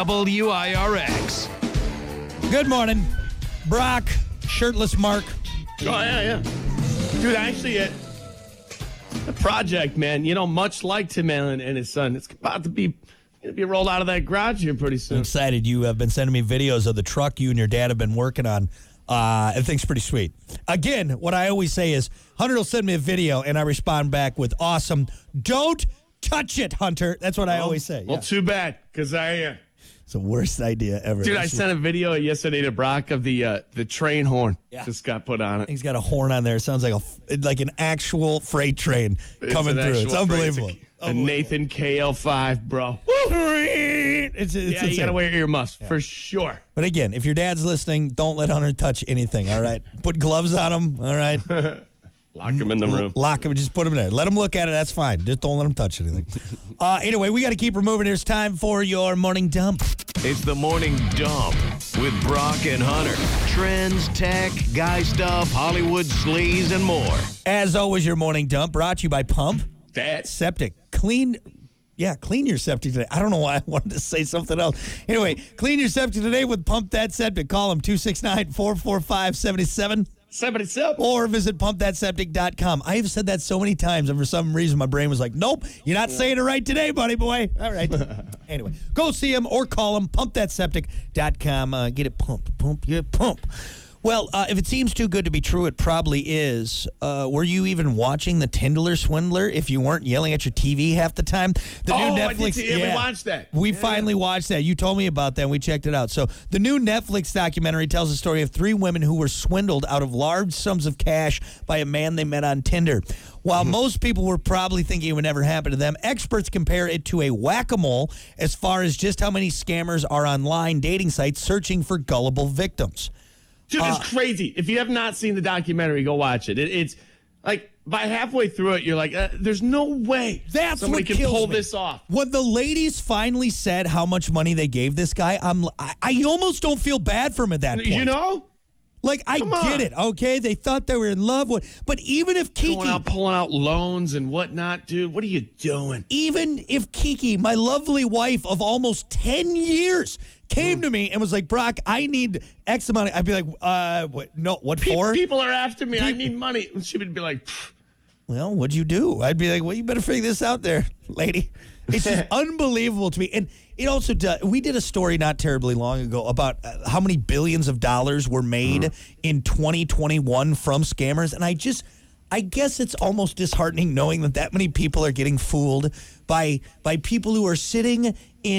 WIRX. Good morning. Brock, shirtless Mark. Oh, yeah. Dude, actually, the project, man, much like Tim Allen and his son, it's about to be rolled out of that garage here pretty soon. I'm excited. You have been sending me videos of the truck you and your dad have been working on. Everything's pretty sweet. Again, what I always say is, Hunter will send me a video, and I respond back with, awesome. Don't touch it, Hunter. That's what I always say. Well, too bad, because it's the worst idea ever. Dude, I sent a video yesterday to Brock of the train horn just got put on it. He's got a horn on there. It sounds like an actual freight train coming through. It's unbelievable. A Nathan KL5, bro. It's you got to wear earmuffs for sure. But again, if your dad's listening, don't let Hunter touch anything, all right? Put gloves on him, all right? Lock him in the room. Lock him. Just put him in there. Let him look at it. That's fine. Just don't let him touch anything. Anyway, we got to keep her moving. It's time for your morning dump. It's the Morning Dump with Brock and Hunter. Trends, tech, guy stuff, Hollywood sleaze, and more. As always, your morning dump brought to you by Pump That Septic. Clean your septic today. I don't know why I wanted to say something else. Anyway, clean your septic today with Pump That Septic. Call them 269-445-77. Or visit pumpthatseptic.com. I have said that so many times, and for some reason my brain was like, nope, you're not saying it right today, buddy boy. All right. Anyway, go see him or call him, pumpthatseptic.com. Get it pumped. Pump. Well, if it seems too good to be true, it probably is. Were you even watching The Tindler Swindler if you weren't yelling at your TV half the time? The new Netflix. We watched that. We finally watched that. You told me about that, and we checked it out. So the new Netflix documentary tells the story of 3 women who were swindled out of large sums of cash by a man they met on Tinder. While most people were probably thinking it would never happen to them, experts compare it to a whack-a-mole as far as just how many scammers are online dating sites searching for gullible victims. Dude, it's crazy. If you have not seen the documentary, go watch it. It's like by halfway through it, you're like, there's no way somebody can pull this off. When the ladies finally said how much money they gave this guy, I almost don't feel bad for him at that point. You know? Like, I get it, okay? They thought they were in love with, but even if Kiki... pulling out loans and whatnot, dude, what are you doing? Even if Kiki, my lovely wife of almost 10 years, came to me and was like, Brock, I need X amount of... I'd be like, what for? People are after me. I need money. And she would be like... Well, what'd you do? I'd be like, well, you better figure this out there, lady. It's just unbelievable to me. And it also does. We did a story not terribly long ago about how many billions of dollars were made in 2021 from scammers. And I guess it's almost disheartening knowing that many people are getting fooled by people who are sitting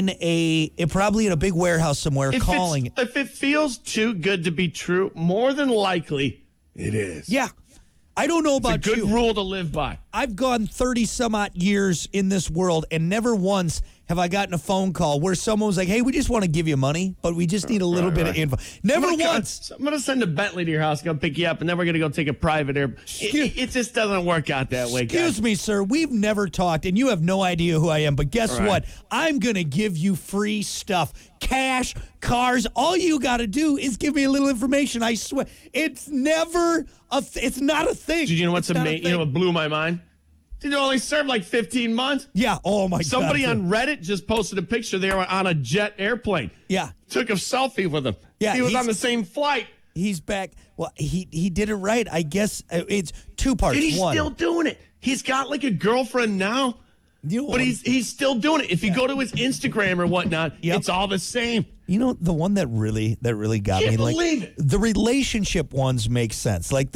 in probably in a big warehouse somewhere calling. If it feels too good to be true, more than likely it is. Yeah. I don't know about you. It's a good rule to live by. I've gone 30-some-odd years in this world, and never once have I gotten a phone call where someone was like, hey, we just want to give you money, but we just need a little bit of info. Never once. I'm going to send a Bentley to your house, go pick you up, and then we're going to go take a private air. It just doesn't work out that way, guys. Excuse me, sir. We've never talked, and you have no idea who I am, but guess what? I'm going to give you free stuff. Cash, cars, all you got to do is give me a little information. I swear. It's never it's not a thing. Did you know what's amazing? You know what blew my mind? Did it only serve like 15 months? Yeah. Oh, my God. Somebody on Reddit just posted a picture. They were on a jet airplane. Yeah. Took a selfie with him. Yeah. He was on the same flight. He's back. Well, he did it right. I guess it's 2 parts. Dude, he's still doing it. He's got like a girlfriend now. But he's still doing it. If you go to his Instagram or whatnot, it's all the same. You know, the one that really got me, Can't believe it. The relationship ones make sense. Like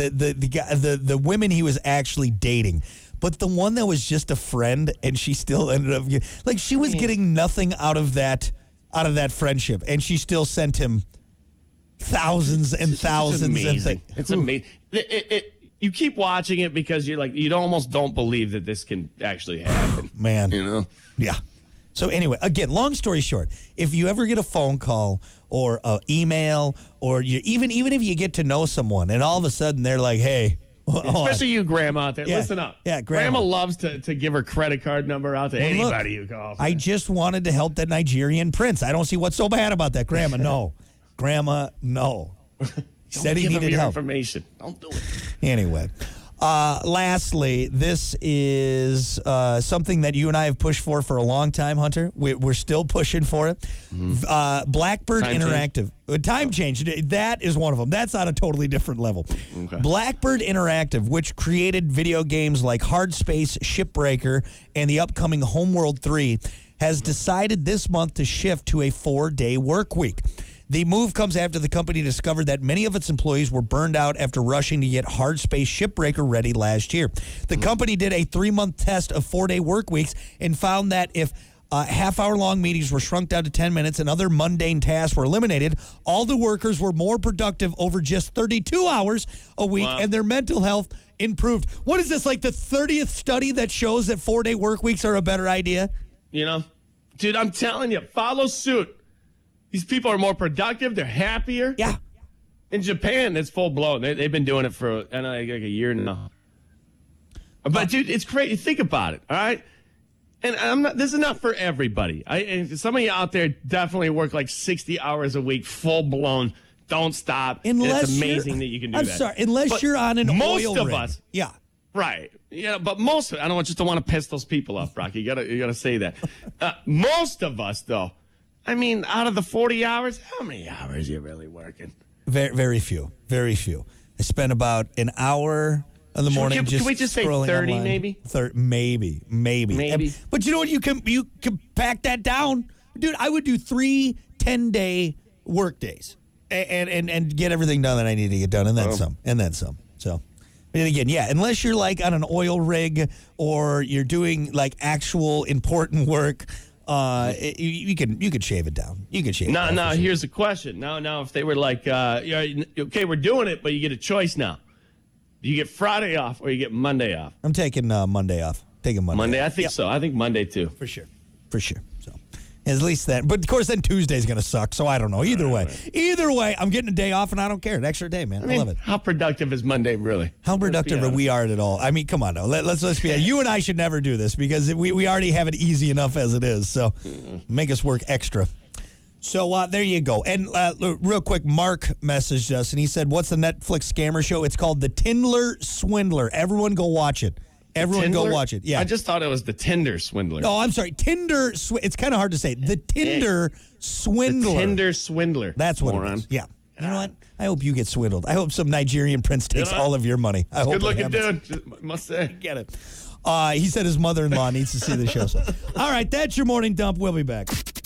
the women he was actually dating. But the one that was just a friend and she still ended up like she was getting nothing out of that friendship, and she still sent him thousands and thousands of things. It's amazing. You keep watching it because you're like, you almost don't believe that this can actually happen. Man. You know? Yeah. So anyway, again, long story short, if you ever get a phone call or an email, or even if you get to know someone and all of a sudden they're like, hey, especially you grandma out there, listen up. Yeah, grandma loves to give her credit card number out to anybody who calls. I just wanted to help that Nigerian prince. I don't see what's so bad about that. Grandma, no. Grandma, no. Said he needed help. Information. Don't do it. Anyway, Lastly, this is something that you and I have pushed for a long time, Hunter. We're still pushing for it. Blackbird Time Interactive. Time change. That is one of them. That's on a totally different level. Okay. Blackbird Interactive, which created video games like Hard Space, Shipbreaker, and the upcoming Homeworld 3, has decided this month to shift to a 4-day work week. The move comes after the company discovered that many of its employees were burned out after rushing to get Hard Space Shipbreaker ready last year. The company did a 3-month test of 4-day work weeks and found that if half-hour-long meetings were shrunk down to 10 minutes and other mundane tasks were eliminated, all the workers were more productive over just 32 hours a week, and their mental health improved. What is this, like the 30th study that shows that 4-day work weeks are a better idea? You know, dude, I'm telling you, follow suit. These people are more productive. They're happier. Yeah. In Japan, it's full blown. They've been doing it for like a year now. But dude, it's crazy. Think about it. All right. And this is not for everybody. And some of you out there definitely work like 60 hours a week, full blown. Don't stop. Unless it's amazing that you can do that. I'm sorry. Unless but you're on an most oil of rig. us. Yeah. Right. Yeah, but most of I don't want to piss those people off, Brock. You gotta say that. Most of us, though, I mean, out of the 40 hours, how many hours are you really working? Very, very few. Very few. I spent about an hour in the morning Can we just say scrolling 30 online. maybe? Maybe. Maybe. But you know what? You can pack that down. Dude, I would do 3 10-day work days and get everything done that I need to get done, and then some. And then some. So, and again, yeah, unless you're like on an oil rig or you're doing like actual important work, you could shave it down. You could shave it down. Now, here's the question. Now, if they were like, okay, we're doing it, but you get a choice now. Do you get Friday off or you get Monday off? I'm taking Monday off. Taking Monday. Monday, off. I think so. I think Monday too. For sure. So, at least that. But of course, then Tuesday's going to suck. So I don't know. Either way, I'm getting a day off and I don't care. An extra day, man. I love it. How productive is Monday really? How productive are we at all? I mean, come on now. Let's be. You and I should never do this because we already have it easy enough as it is. So make us work extra. So there you go. And real quick, Mark messaged us and he said, "What's the Netflix scammer show? It's called The Tindler Swindler. Everyone go watch it. Everyone go watch it." Yeah. I just thought it was the Tinder Swindler. Oh, I'm sorry. Tinder. It's kind of hard to say. The Tinder Swindler. The Tinder Swindler. That's what it is. Yeah. You know what? I hope you get swindled. I hope some Nigerian prince takes all of your money. I hope good looking dude, must say. Get it. He said his mother-in-law needs to see the show. So. All right, that's your morning dump. We'll be back.